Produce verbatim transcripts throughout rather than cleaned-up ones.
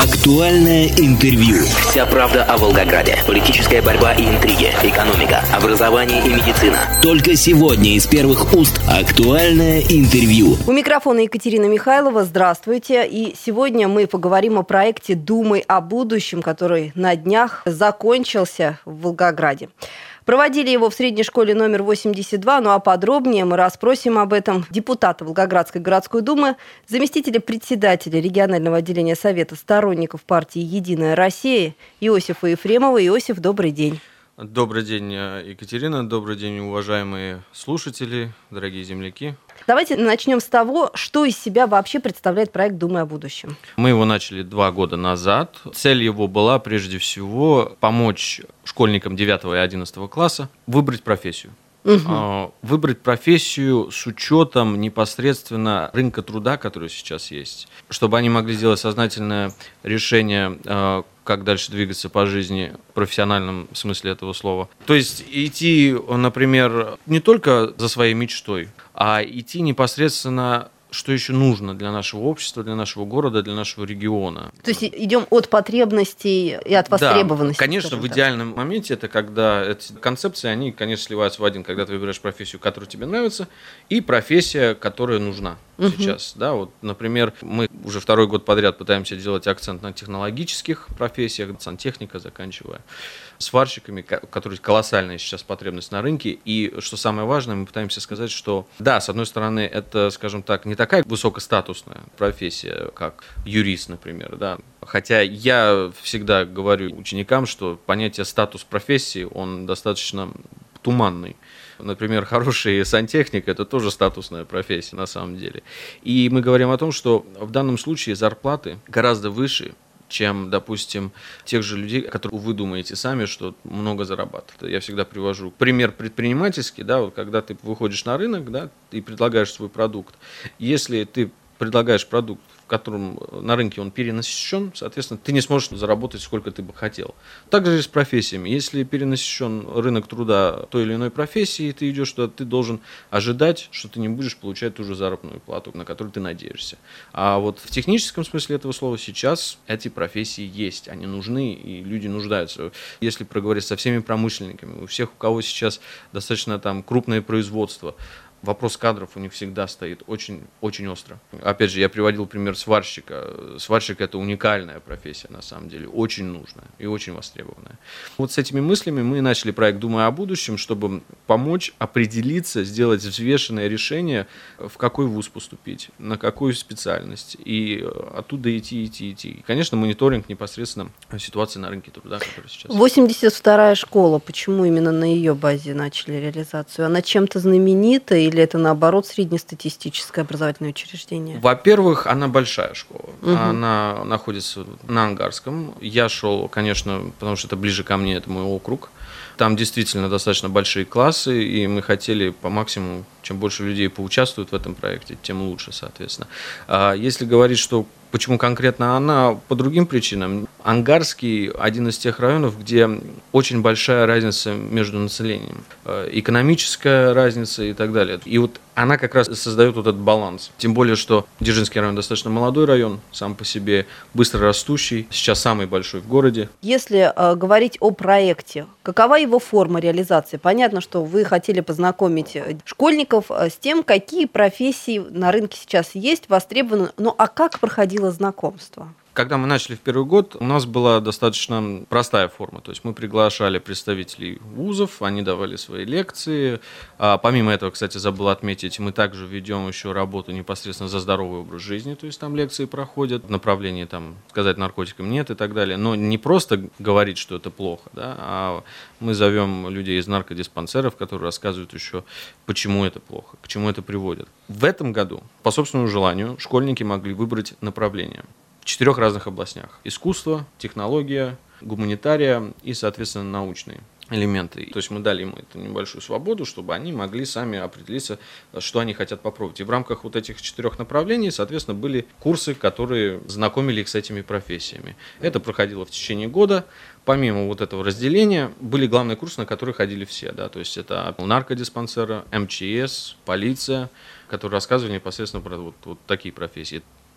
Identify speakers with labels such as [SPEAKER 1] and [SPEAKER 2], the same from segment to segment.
[SPEAKER 1] Актуальное интервью.
[SPEAKER 2] Вся правда о Волгограде. Политическая борьба и интриги. Экономика, образование и медицина.
[SPEAKER 1] Только сегодня из первых уст актуальное интервью.
[SPEAKER 3] У микрофона Екатерина Михайлова. Здравствуйте. И сегодня мы поговорим о проекте «Думай о будущем», который на днях закончился в Волгограде. Проводили его в средней школе номер восемьдесят два, ну а подробнее мы расспросим об этом депутата Волгоградской городской думы, заместителя председателя регионального отделения Совета сторонников партии «Единая Россия» Иосифа Ефремова. Иосиф, добрый день.
[SPEAKER 4] Добрый день, Екатерина, добрый день, уважаемые слушатели, дорогие земляки.
[SPEAKER 3] Давайте начнем с того, что из себя вообще представляет проект «Думай о будущем».
[SPEAKER 4] Мы его начали два года назад. Цель его была, прежде всего, помочь школьникам девятого и одиннадцатого класса выбрать профессию. Угу. Выбрать профессию с учетом непосредственно рынка труда, который сейчас есть, чтобы они могли сделать сознательное решение, как дальше двигаться по жизни в профессиональном смысле этого слова. То есть идти, например, не только за своей мечтой, а идти непосредственно, что еще нужно для нашего общества, для нашего города, для нашего региона.
[SPEAKER 3] То есть идем от потребностей и от востребованности.
[SPEAKER 4] Да, конечно, в идеальном моменте это когда эти концепции, они, конечно, сливаются в один, когда ты выбираешь профессию, которая тебе нравится, и профессия, которая нужна угу. сейчас. Да, вот, например, мы уже второй год подряд пытаемся делать акцент на технологических профессиях, сантехника заканчивая, сварщиками, у которых колоссальная сейчас потребность на рынке. И, что самое важное, мы пытаемся сказать, что, да, с одной стороны, это, скажем так, не такая высокостатусная профессия, как юрист, например, да. Хотя я всегда говорю ученикам, что понятие статус профессии, он достаточно туманный. Например, хороший сантехник – это тоже статусная профессия на самом деле. И мы говорим о том, что в данном случае зарплаты гораздо выше, чем, допустим, тех же людей, которые вы думаете сами, что много зарабатывают. Я всегда привожу пример предпринимательский, да, вот когда ты выходишь на рынок, да, и предлагаешь свой продукт. Если ты предлагаешь продукт, в котором на рынке он перенасыщен, соответственно, ты не сможешь заработать, сколько ты бы хотел. Также и с профессиями. Если перенасыщен рынок труда той или иной профессии, ты идешь туда, ты должен ожидать, что ты не будешь получать ту же заработную плату, на которую ты надеешься. А вот в техническом смысле этого слова сейчас эти профессии есть, они нужны, и люди нуждаются. Если проговорить со всеми промышленниками, у всех, у кого сейчас достаточно там крупное производство, вопрос кадров у них всегда стоит очень, очень остро. Опять же, я приводил пример сварщика. Сварщик – это уникальная профессия, на самом деле, очень нужная и очень востребованная. Вот с этими мыслями мы начали проект «Думай о будущем», чтобы помочь определиться, сделать взвешенное решение, в какой вуз поступить, на какую специальность, и оттуда идти, идти, идти. И, конечно, мониторинг непосредственно ситуации на рынке труда, который сейчас.
[SPEAKER 3] восемьдесят вторая школа, почему именно на ее базе начали реализацию? Она чем-то знаменита или Или это, наоборот, среднестатистическое образовательное учреждение?
[SPEAKER 4] Во-первых, она большая школа. Угу. Она находится на Ангарском. Я шел, конечно, потому что это ближе ко мне, это мой округ. Там действительно достаточно большие классы, и мы хотели по максимуму, чем больше людей поучаствуют в этом проекте, тем лучше, соответственно. Если говорить, что почему конкретно она, по другим причинам. Ангарский – один из тех районов, где очень большая разница между населением. Экономическая разница и так далее. И вот она как раз создает вот этот баланс. Тем более, что Дзержинский район достаточно молодой район, сам по себе быстро растущий, сейчас самый большой в городе.
[SPEAKER 3] Если э, говорить о проекте, какова его форма реализации? Понятно, что вы хотели познакомить школьников с тем, какие профессии на рынке сейчас есть, востребованы. Ну а как проходило знакомство?
[SPEAKER 4] Когда мы начали в первый год, у нас была достаточно простая форма. То есть мы приглашали представителей вузов, они давали свои лекции. А помимо этого, кстати, забыл отметить, мы также ведем еще работу непосредственно за здоровый образ жизни. То есть там лекции проходят в направлении, там, сказать наркотикам нет и так далее. Но не просто говорить, что это плохо, да, а мы зовем людей из наркодиспансеров, которые рассказывают еще, почему это плохо, к чему это приводит. В этом году, по собственному желанию, школьники могли выбрать направление. В четырех разных областях. Искусство, технология, гуманитария и, соответственно, научные элементы. То есть мы дали им эту небольшую свободу, чтобы они могли сами определиться, что они хотят попробовать. И в рамках вот этих четырех направлений, соответственно, были курсы, которые знакомили их с этими профессиями. Это проходило в течение года. Помимо вот этого разделения, были главные курсы, на которые ходили все. Да? То есть это наркодиспансеры, эм че эс, полиция, которые рассказывали непосредственно про вот, вот такие профессии.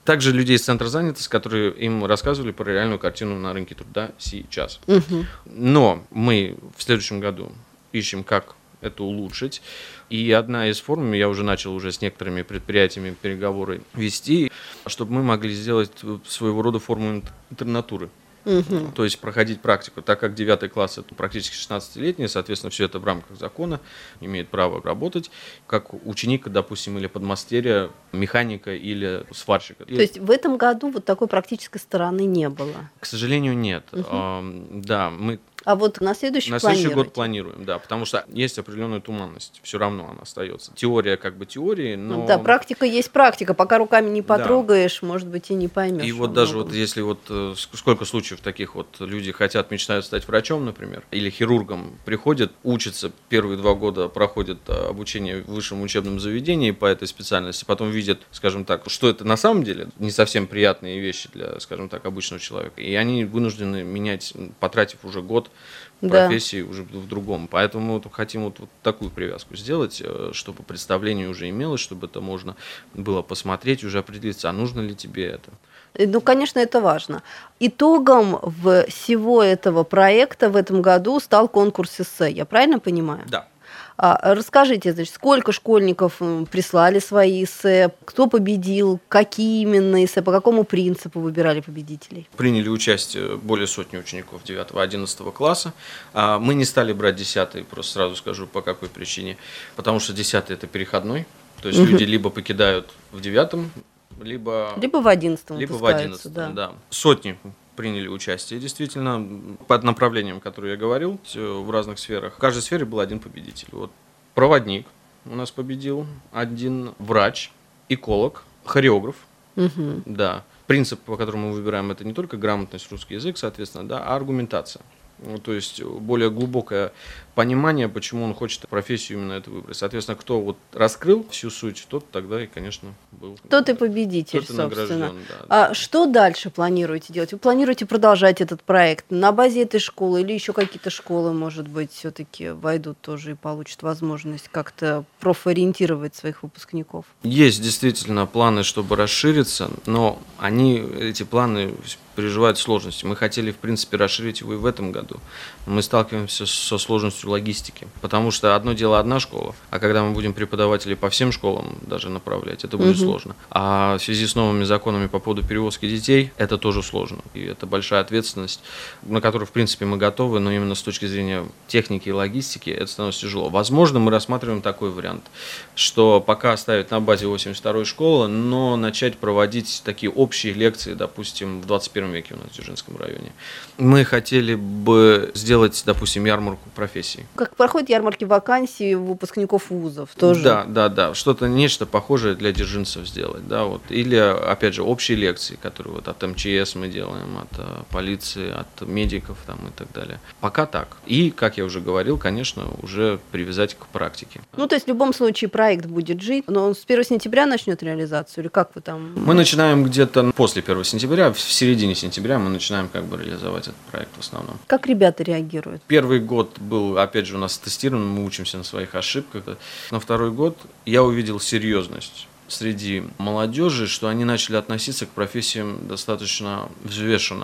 [SPEAKER 4] Также людей из центра занятости, которые им рассказывали про реальную картину на рынке труда сейчас.
[SPEAKER 3] Угу.
[SPEAKER 4] Но мы в следующем году ищем, как это улучшить. И одна из форм, я уже начал уже с некоторыми предприятиями переговоры вести, чтобы мы могли сделать своего рода форму интернатуры. Угу. То есть проходить практику, так как девятый класс это практически шестнадцатилетний, соответственно, все это в рамках закона, имеет право работать, как ученик, допустим, или подмастерья, механика или сварщика.
[SPEAKER 3] То есть в этом году вот такой практической стороны не было?
[SPEAKER 4] К сожалению, нет.
[SPEAKER 3] Угу.
[SPEAKER 4] А, да, мы...
[SPEAKER 3] А вот на следующий
[SPEAKER 4] На следующий год планируем, да, потому что есть определенная туманность, все равно она остается. Теория как бы теории, но...
[SPEAKER 3] Да, практика есть практика, пока руками не потрогаешь, да. Может быть, и не поймешь.
[SPEAKER 4] И вот даже вот если вот сколько случаев таких вот люди хотят, мечтают стать врачом, например, или хирургом, приходят, учатся, первые два года проходят обучение в высшем учебном заведении по этой специальности, потом видят, скажем так, что это на самом деле не совсем приятные вещи для, скажем так, обычного человека, и они вынуждены менять, потратив уже год, профессии, да, уже в другом. Поэтому вот хотим вот, вот такую привязку сделать, чтобы представление уже имелось, чтобы это можно было посмотреть, уже определиться, а нужно ли тебе это.
[SPEAKER 3] Ну, конечно, это важно. Итогом всего этого проекта в этом году стал конкурс эссе, я правильно понимаю?
[SPEAKER 4] Да.
[SPEAKER 3] Расскажите, значит, сколько школьников прислали свои эссе, кто победил, какие именно эссе, по какому принципу выбирали победителей?
[SPEAKER 4] Приняли участие более сотни учеников девятого-одиннадцатого класса. Мы не стали брать десятый, просто сразу скажу, по какой причине. Потому что десятый – это переходной, то есть угу. люди либо покидают в девятом, либо,
[SPEAKER 3] либо в одиннадцатом,
[SPEAKER 4] либо в одиннадцатом, да. да. Сотни приняли участие, действительно, под направлением, которое я говорил, в разных сферах. В каждой сфере был один победитель. Вот проводник у нас победил, один врач, эколог, хореограф. Угу. Да. Принцип, по которому мы выбираем, это не только грамотность, русский язык, соответственно, да, а аргументация. Ну, то есть более глубокое понимание, почему он хочет профессию именно эту выбрать. Соответственно, кто вот раскрыл всю суть, тот тогда и, конечно, был.
[SPEAKER 3] Тот и победитель, тот и собственно.
[SPEAKER 4] Да,
[SPEAKER 3] а
[SPEAKER 4] да.
[SPEAKER 3] Что дальше планируете делать? Вы планируете продолжать этот проект на базе этой школы или еще какие-то школы, может быть, все-таки войдут тоже и получат возможность как-то профориентировать своих выпускников?
[SPEAKER 4] Есть действительно планы, чтобы расшириться, но они, эти планы переживают сложности. Мы хотели, в принципе, расширить его и в этом году. Мы сталкиваемся со сложностью логистики, потому что одно дело одна школа, а когда мы будем преподавателей по всем школам даже направлять, это будет угу. сложно. А в связи с новыми законами по поводу перевозки детей, это тоже сложно. И это большая ответственность, на которую, в принципе, мы готовы, но именно с точки зрения техники и логистики это становится тяжело. Возможно, мы рассматриваем такой вариант, что пока оставить на базе восемьдесят второй школы, но начать проводить такие общие лекции, допустим, в двадцать первом веке у нас в Дзержинском районе. Мы хотели бы сделать, допустим, ярмарку профессий.
[SPEAKER 3] Как проходят ярмарки вакансий выпускников вузов тоже?
[SPEAKER 4] Да, да, да. Что-то, нечто похожее для дзержинцев сделать. Да, вот. Или, опять же, общие лекции, которые вот от эм че эс мы делаем, от а, полиции, от медиков там, и так далее. Пока так. И, как я уже говорил, конечно, уже привязать к практике.
[SPEAKER 3] Ну, то есть в любом случае проект будет жить, но он с первого сентября начнет реализацию? Или как вы там?
[SPEAKER 4] Мы начинаем где-то после первого сентября, в середине сентября мы начинаем как бы реализовать этот проект в основном.
[SPEAKER 3] Как ребята реагируют?
[SPEAKER 4] Первый год был, опять же, у нас тестирован, мы учимся на своих ошибках. На второй год я увидел серьезность среди молодежи, что они начали относиться к профессиям достаточно взвешенно.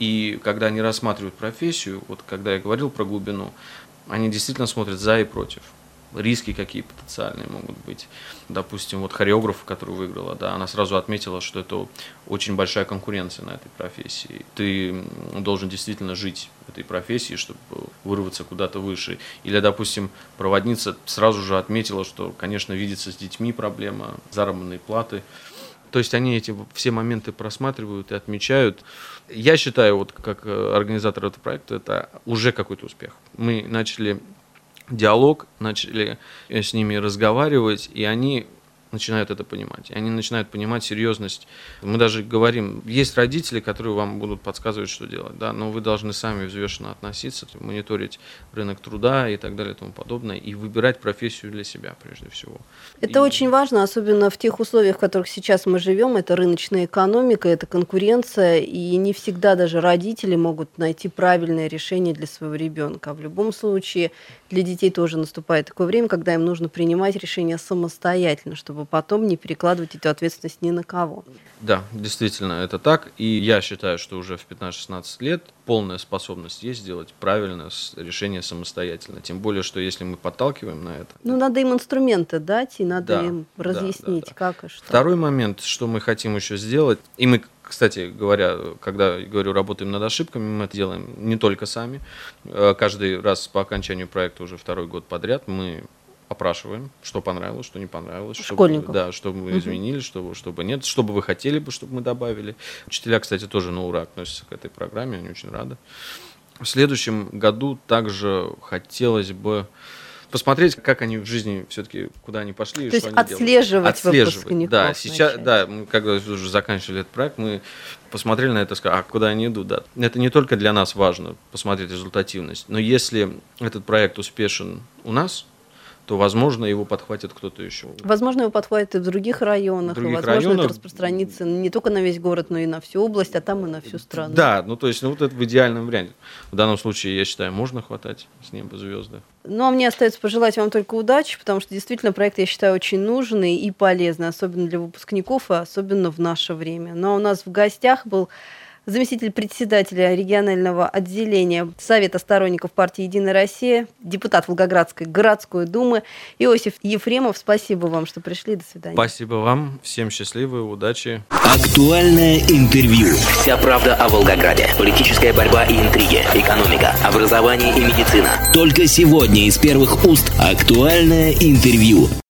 [SPEAKER 4] И когда они рассматривают профессию, вот когда я говорил про глубину, они действительно смотрят за и против. Риски какие потенциальные могут быть. Допустим, вот хореограф, который выиграла, да, она сразу отметила, что это очень большая конкуренция на этой профессии. Ты должен действительно жить этой профессией, чтобы вырваться куда-то выше. Или, допустим, проводница сразу же отметила, что, конечно, видеться с детьми проблема, заработной платы. То есть они эти все моменты просматривают и отмечают. Я считаю, вот как организатор этого проекта, это уже какой-то успех. Мы начали диалог, начали с ними разговаривать, и они начинают это понимать. И они начинают понимать серьезность. Мы даже говорим, есть родители, которые вам будут подсказывать, что делать, да, но вы должны сами взвешенно относиться, мониторить рынок труда и так далее и тому подобное, и выбирать профессию для себя прежде всего.
[SPEAKER 3] Это
[SPEAKER 4] и...
[SPEAKER 3] очень важно, особенно в тех условиях, в которых сейчас мы живем. Это рыночная экономика, это конкуренция, и не всегда даже родители могут найти правильное решение для своего ребенка. В любом случае для детей тоже наступает такое время, когда им нужно принимать решения самостоятельно, чтобы потом не перекладывать эту ответственность ни на кого.
[SPEAKER 4] Да, действительно, это так. И я считаю, что уже в пятнадцать-шестнадцать лет полная способность есть сделать правильное решение самостоятельно. Тем более, что если мы подталкиваем на это...
[SPEAKER 3] Ну, надо им инструменты дать, и надо
[SPEAKER 4] да,
[SPEAKER 3] им разъяснить,
[SPEAKER 4] да, да, да.
[SPEAKER 3] как и что.
[SPEAKER 4] Второй момент, что мы хотим еще сделать, и мы, кстати говоря, когда говорю, работаем над ошибками, мы это делаем не только сами. Каждый раз по окончанию проекта уже второй год подряд мы опрашиваем, что понравилось, что не понравилось,
[SPEAKER 3] школьников.
[SPEAKER 4] Чтобы, да, чтобы мы изменили, чтобы, чтобы нет, что бы вы хотели бы, чтобы мы добавили. Учителя, кстати, тоже на ура относятся к этой программе, они очень рады. В следующем году также хотелось бы посмотреть, как они в жизни все-таки, куда они пошли.
[SPEAKER 3] То
[SPEAKER 4] и что
[SPEAKER 3] есть
[SPEAKER 4] они
[SPEAKER 3] отслеживать,
[SPEAKER 4] отслеживать
[SPEAKER 3] выпускников.
[SPEAKER 4] Да, сейчас, да, мы когда уже заканчивали этот проект, мы посмотрели на это и сказали, а куда они идут. Да. Это не только для нас важно посмотреть результативность, но если этот проект успешен у нас, то, возможно, его подхватит кто-то еще.
[SPEAKER 3] Возможно, его подхватит и в других районах,
[SPEAKER 4] в других
[SPEAKER 3] и, возможно,
[SPEAKER 4] районах.
[SPEAKER 3] это распространится не только на весь город, но и на всю область, а там и на всю страну.
[SPEAKER 4] Да, ну то есть ну, вот это в идеальном варианте. В данном случае, я считаю, можно хватать с неба звезды.
[SPEAKER 3] Ну, а мне остается пожелать вам только удачи, потому что действительно проект, я считаю, очень нужный и полезный, особенно для выпускников, и особенно в наше время. Но у нас в гостях был заместитель председателя регионального отделения Совета сторонников партии «Единая Россия», депутат Волгоградской городской думы Иосиф Ефремов. Спасибо вам, что пришли. До свидания.
[SPEAKER 4] Спасибо вам. Всем счастливы, удачи.
[SPEAKER 1] Актуальное интервью.
[SPEAKER 2] Вся правда о Волгограде. Политическая борьба и интриги. Экономика, образование и медицина.
[SPEAKER 1] Только сегодня из первых уст актуальное интервью.